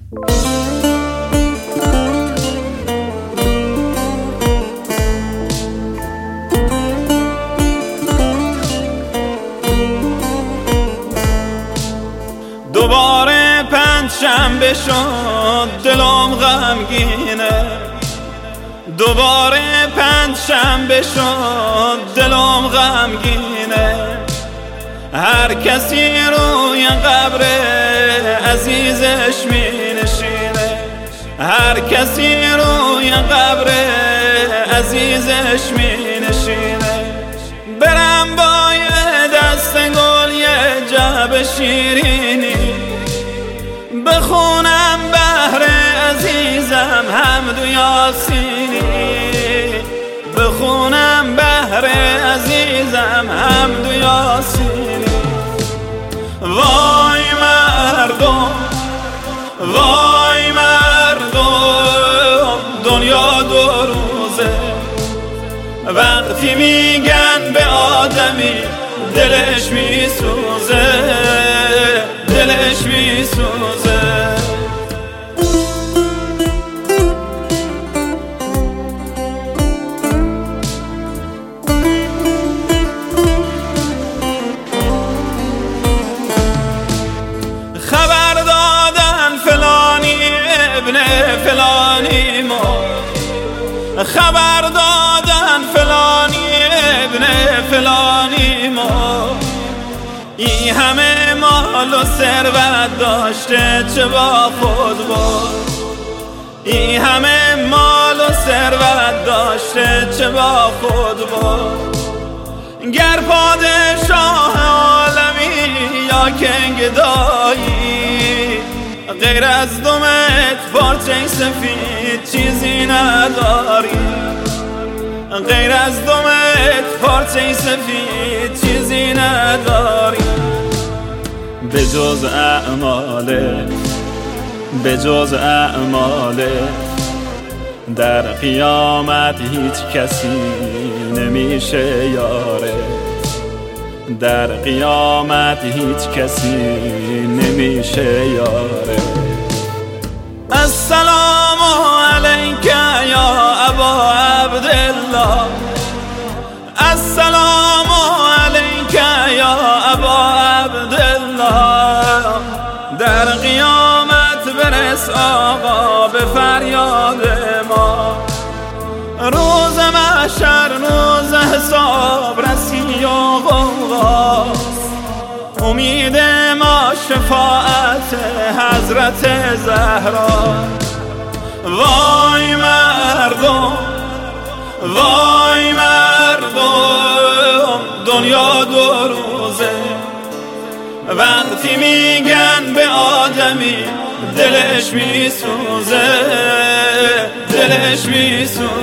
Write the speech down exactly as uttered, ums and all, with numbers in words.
دوباره پنجشنبه شد دلم غمگینه، دوباره پنجشنبه شد دلم غمگینه. هر کسی روی قبر عزیزش می نشینه، هر کسی روی قبر عزیزش می نشینه. برم با یه دست گل یه جعبه شیرینی، بخونم بهر عزیزم حمد و یاسینی، بخونم بهر عزیزم حمد و یاسینی. وای مردم، وای مردم، دنیا دو روزه. وقتی میگن به آدمی دلش میسوزه، دلش میسوزه. خبر دادن فلانی ابن فلانی مرد، خبر دادن فلانی ابن فلانی مرد. این همه مال و ثروت داشته چه با خود برد، این همه مال و ثروت داشته چه با خود برد. گر پادشاه عالمی یا کنگ دایی، غیر از دمت پارچه سفید چیزی نداری، غیر از دمت پارچه سفید چیزی نداری. به جز اعمالت، به جز اعمالت، در قیامت هیچ کسی نمیشه یاره، در قیامت هیچ کسی نمیشه یاره. السلام علیک یا ابا عبدالله، السلام علیک یا ابا عبدالله. در قیامت برس آقا به فریاد ما، روز محشر روز حساب رسی و غوغاست. امید ما شفاعت حضرت زهرا. وای مردم، وای مردم، دنیا دو روزه. وقتی میگن به آدمی دلش میسوزه، دلش میسوزه.